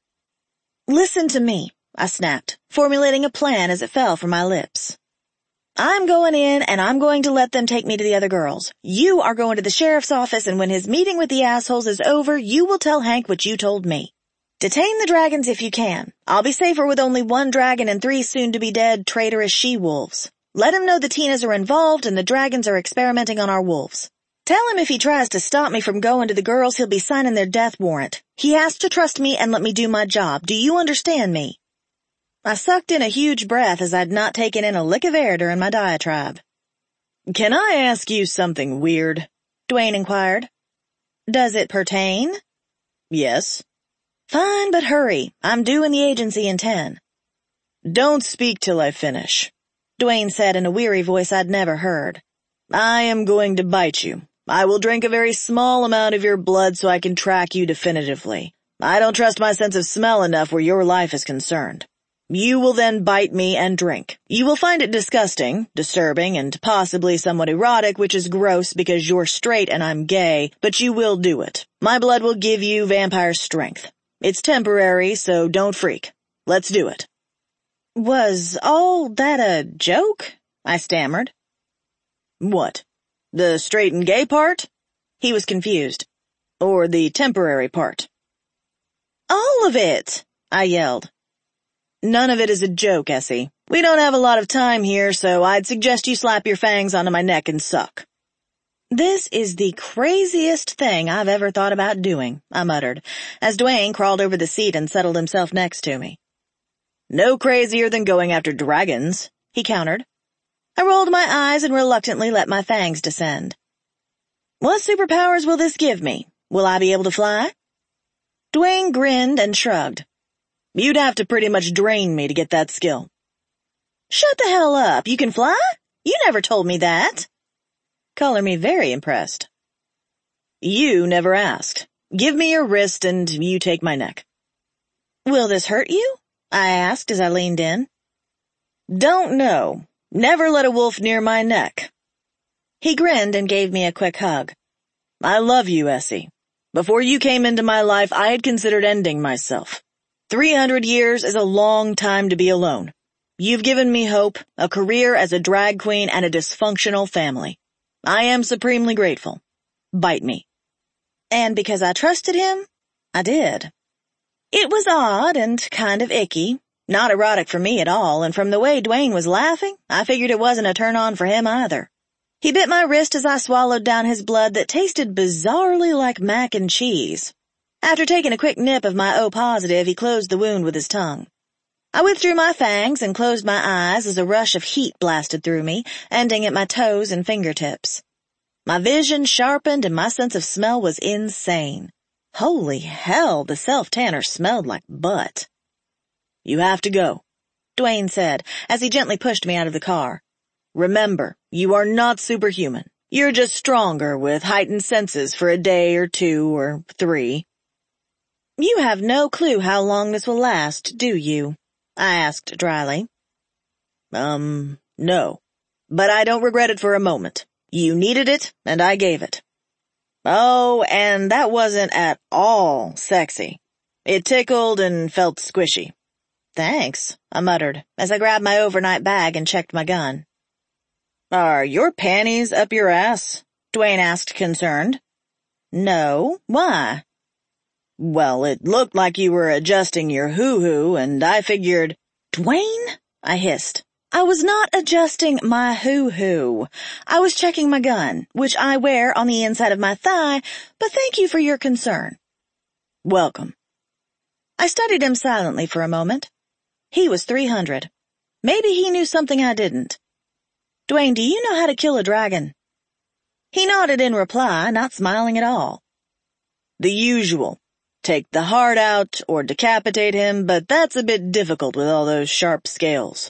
Listen to me, I snapped, formulating a plan as it fell from my lips. I'm going in, and I'm going to let them take me to the other girls. You are going to the sheriff's office, and when his meeting with the assholes is over, you will tell Hank what you told me. Detain the dragons if you can. I'll be safer with only one dragon and three soon-to-be-dead traitorous she-wolves. Let him know the Tinas are involved and the dragons are experimenting on our wolves. Tell him if he tries to stop me from going to the girls, he'll be signing their death warrant. He has to trust me and let me do my job. Do you understand me? I sucked in a huge breath as I'd not taken in a lick of air during my diatribe. Can I ask you something weird? Dwayne inquired. Does it pertain? Yes. Fine, but hurry. I'm due in the agency in ten. Don't speak till I finish, Dwayne said in a weary voice I'd never heard. I am going to bite you. I will drink a very small amount of your blood so I can track you definitively. I don't trust my sense of smell enough where your life is concerned. You will then bite me and drink. You will find it disgusting, disturbing, and possibly somewhat erotic, which is gross because you're straight and I'm gay, but you will do it. My blood will give you vampire strength. It's temporary, so don't freak. Let's do it. Was all that a joke? I stammered. What? The straight and gay part? He was confused. Or the temporary part? All of it, I yelled. None of it is a joke, Essie. We don't have a lot of time here, so I'd suggest you slap your fangs onto my neck and suck. This is the craziest thing I've ever thought about doing, I muttered, as Dwayne crawled over the seat and settled himself next to me. No crazier than going after dragons, he countered. I rolled my eyes and reluctantly let my fangs descend. What superpowers will this give me? Will I be able to fly? Dwayne grinned and shrugged. You'd have to pretty much drain me to get that skill. Shut the hell up. You can fly? You never told me that. Color me very impressed. You never asked. Give me your wrist and you take my neck. Will this hurt you? I asked as I leaned in. Don't know. Never let a wolf near my neck. He grinned and gave me a quick hug. I love you, Essie. Before you came into my life, I had considered ending myself. Three hundred years is a long time to be alone. You've given me hope, a career as a drag queen, and a dysfunctional family. I am supremely grateful. Bite me. And because I trusted him, I did. It was odd and kind of icky, not erotic for me at all, and from the way Dwayne was laughing, I figured it wasn't a turn-on for him either. He bit my wrist as I swallowed down his blood that tasted bizarrely like mac and cheese. After taking a quick nip of my O-positive, he closed the wound with his tongue. I withdrew my fangs and closed my eyes as a rush of heat blasted through me, ending at my toes and fingertips. My vision sharpened and my sense of smell was insane. Holy hell, the self-tanner smelled like butt. You have to go, Dwayne said as he gently pushed me out of the car. Remember, you are not superhuman. You're just stronger with heightened senses for a day or two or three. You have no clue how long this will last, do you? I asked dryly. Um, no. But I don't regret it for a moment. You needed it, and I gave it. Oh, and that wasn't at all sexy. It tickled and felt squishy. Thanks, I muttered, as I grabbed my overnight bag and checked my gun. Are your panties up your ass? Dwayne asked, concerned. No, why? Well, it looked like you were adjusting your hoo-hoo, and I figured... Dwayne? I hissed. I was not adjusting my hoo-hoo. I was checking my gun, which I wear on the inside of my thigh, but thank you for your concern. Welcome. I studied him silently for a moment. He was three hundred. Maybe he knew something I didn't. Dwayne, do you know how to kill a dragon? He nodded in reply, not smiling at all. The usual. Take the heart out or decapitate him, but that's a bit difficult with all those sharp scales.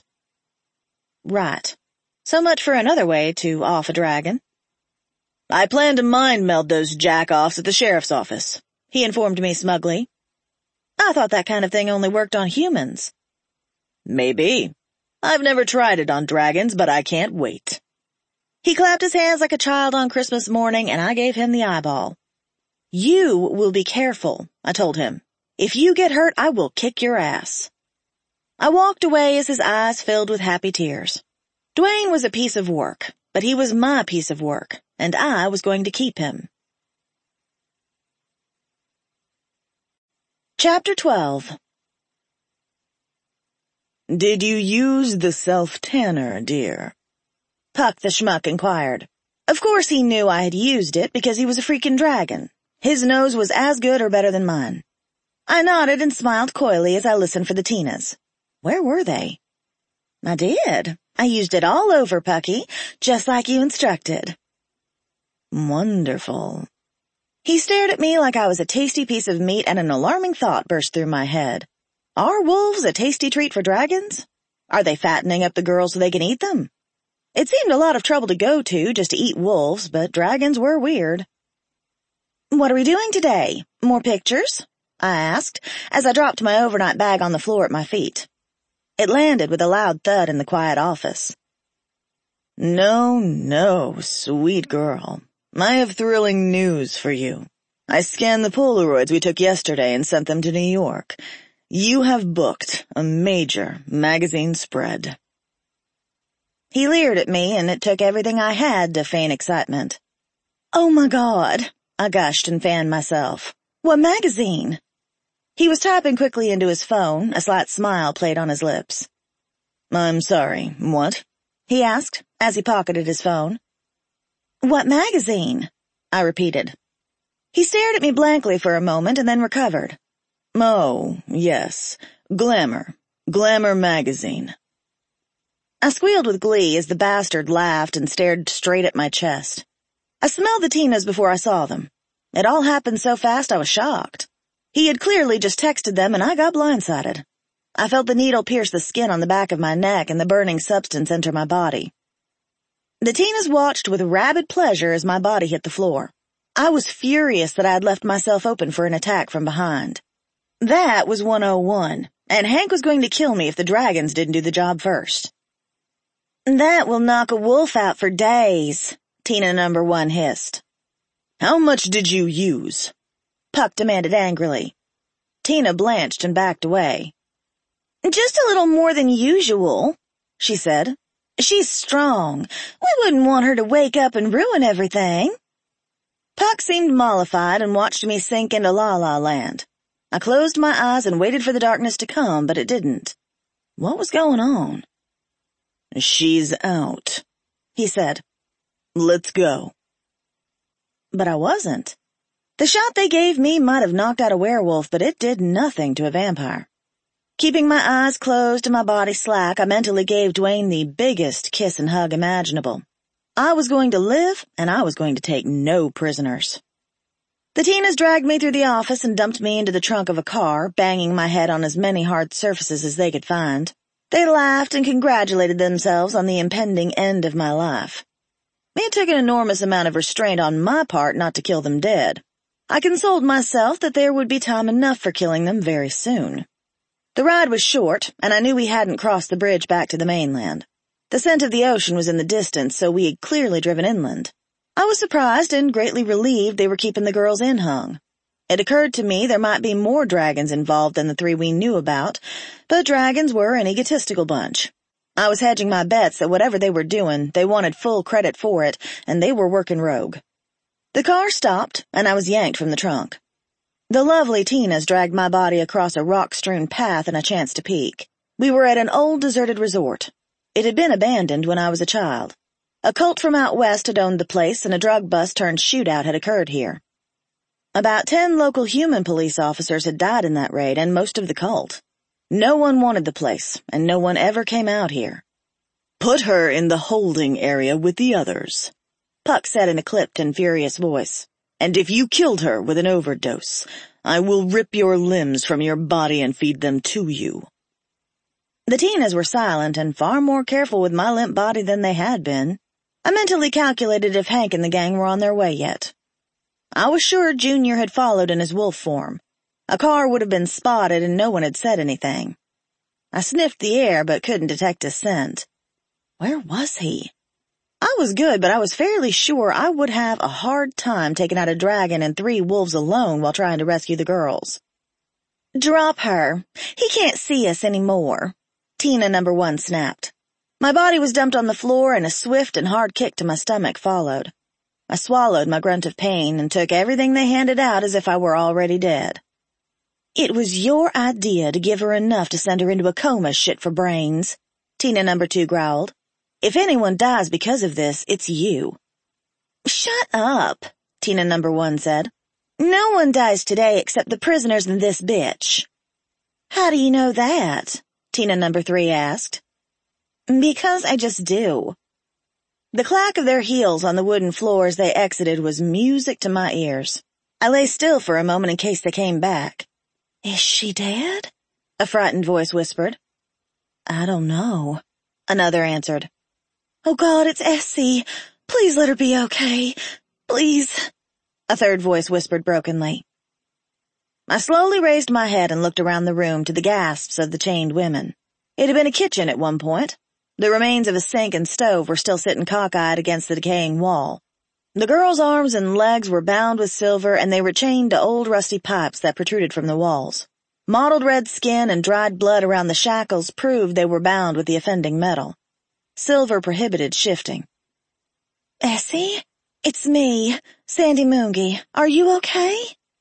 Right. So much for another way to off a dragon. I plan to mind meld those jack-offs at the sheriff's office, he informed me smugly. I thought that kind of thing only worked on humans. Maybe. I've never tried it on dragons, but I can't wait. He clapped his hands like a child on Christmas morning, and I gave him the eyeball. You will be careful, I told him. If you get hurt, I will kick your ass. I walked away as his eyes filled with happy tears. Dwayne was a piece of work, but he was my piece of work, and I was going to keep him. Chapter twelve. Did you use the self-tanner, dear? Puck the schmuck inquired. Of course he knew I had used it because he was a freaking dragon. His nose was as good or better than mine. I nodded and smiled coyly as I listened for the Tinas. Where were they? I did. I used it all over, Pucky, just like you instructed. Wonderful. He stared at me like I was a tasty piece of meat, and an alarming thought burst through my head. Are wolves a tasty treat for dragons? Are they fattening up the girls so they can eat them? It seemed a lot of trouble to go to just to eat wolves, but dragons were weird. What are we doing today? More pictures? I asked, as I dropped my overnight bag on the floor at my feet. It landed with a loud thud in the quiet office. No, no, sweet girl. I have thrilling news for you. I scanned the Polaroids we took yesterday and sent them to New York. You have booked a major magazine spread. He leered at me, and it took everything I had to feign excitement. Oh my God, I gushed and fanned myself. What magazine? He was typing quickly into his phone, a slight smile played on his lips. I'm sorry, what? He asked, as he pocketed his phone. What magazine? I repeated. He stared at me blankly for a moment and then recovered. Oh, yes, Glamour, Glamour magazine. I squealed with glee as the bastard laughed and stared straight at my chest. I smelled the Tinas before I saw them. It all happened so fast I was shocked. He had clearly just texted them and I got blindsided. I felt the needle pierce the skin on the back of my neck and the burning substance enter my body. The Tinas watched with rabid pleasure as my body hit the floor. I was furious that I had left myself open for an attack from behind. That was one oh one, and Hank was going to kill me if the dragons didn't do the job first. That will knock a wolf out for days, Tina number one hissed. How much did you use? Puck demanded angrily. Tina blanched and backed away. Just a little more than usual, she said. She's strong. We wouldn't want her to wake up and ruin everything. Puck seemed mollified and watched me sink into La La Land. I closed my eyes and waited for the darkness to come, but it didn't. What was going on? She's out, he said. Let's go. But I wasn't. The shot they gave me might have knocked out a werewolf, but it did nothing to a vampire. Keeping my eyes closed and my body slack, I mentally gave Dwayne the biggest kiss and hug imaginable. I was going to live, and I was going to take no prisoners. The Tinas dragged me through the office and dumped me into the trunk of a car, banging my head on as many hard surfaces as they could find. They laughed and congratulated themselves on the impending end of my life. It took an enormous amount of restraint on my part not to kill them dead. I consoled myself that there would be time enough for killing them very soon. The ride was short, and I knew we hadn't crossed the bridge back to the mainland. The scent of the ocean was in the distance, so we had clearly driven inland. I was surprised and greatly relieved they were keeping the girls in hung. It occurred to me there might be more dragons involved than the three we knew about, but dragons were an egotistical bunch. I was hedging my bets that whatever they were doing, they wanted full credit for it, and they were working rogue. The car stopped, and I was yanked from the trunk. The lovely Tinas dragged my body across a rock-strewn path and a chance to peek. We were at an old deserted resort. It had been abandoned when I was a child. A cult from out west had owned the place, and a drug bust turned shootout had occurred here. About ten local human police officers had died in that raid, and most of the cult. No one wanted the place, and no one ever came out here. Put her in the holding area with the others, Puck said in a clipped and furious voice. And if you killed her with an overdose, I will rip your limbs from your body and feed them to you. The Tinas were silent and far more careful with my limp body than they had been. I mentally calculated if Hank and the gang were on their way yet. I was sure Junior had followed in his wolf form. A car would have been spotted and no one had said anything. I sniffed the air but couldn't detect his scent. Where was he? I was good, but I was fairly sure I would have a hard time taking out a dragon and three wolves alone while trying to rescue the girls. Drop her. He can't see us anymore, Tina number one snapped. My body was dumped on the floor and a swift and hard kick to my stomach followed. I swallowed my grunt of pain and took everything they handed out as if I were already dead. It was your idea to give her enough to send her into a coma, shit for brains, Tina number two growled. If anyone dies because of this, it's you. Shut up, Tina number one said. No one dies today except the prisoners and this bitch. How do you know that? Tina number three asked. Because I just do. The clack of their heels on the wooden floor as they exited was music to my ears. I lay still for a moment in case they came back. Is she dead? A frightened voice whispered. I don't know, another answered. Oh God, it's Essie. Please let her be okay. Please. A third voice whispered brokenly. I slowly raised my head and looked around the room to the gasps of the chained women. It had been a kitchen at one point. The remains of a sink and stove were still sitting cockeyed against the decaying wall. The girls' arms and legs were bound with silver, and they were chained to old rusty pipes that protruded from the walls. Mottled red skin and dried blood around the shackles proved they were bound with the offending metal. Silver prohibited shifting. Essie? It's me, Sandy Moongie. Are you okay?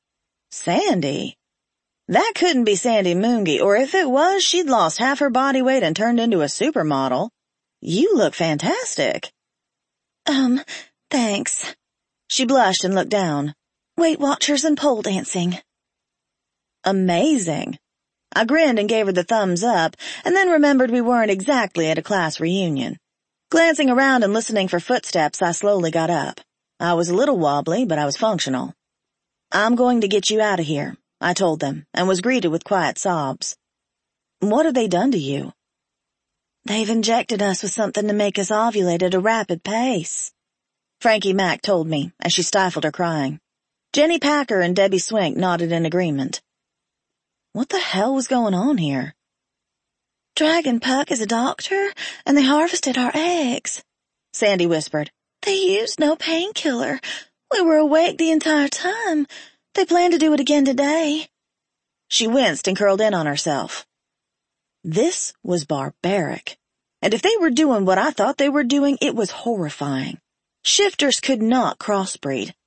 Sandy? That couldn't be Sandy Moongie, or if it was, she'd lost half her body weight and turned into a supermodel. You look fantastic. Um, thanks. She blushed and looked down. Weight Watchers and pole dancing. Amazing. I grinned and gave her the thumbs up, and then remembered we weren't exactly at a class reunion. Glancing around and listening for footsteps, I slowly got up. I was a little wobbly, but I was functional. I'm going to get you out of here, I told them, and was greeted with quiet sobs. What have they done to you? They've injected us with something to make us ovulate at a rapid pace, Frankie Mack told me as she stifled her crying. Jenny Packer and Debbie Swink nodded in agreement. What the hell was going on here? Dragon Puck is a doctor, and they harvested our eggs, Sandy whispered. They used no painkiller. We were awake the entire time. They plan to do it again today. She winced and curled in on herself. This was barbaric. And if they were doing what I thought they were doing, it was horrifying. Shifters could not crossbreed.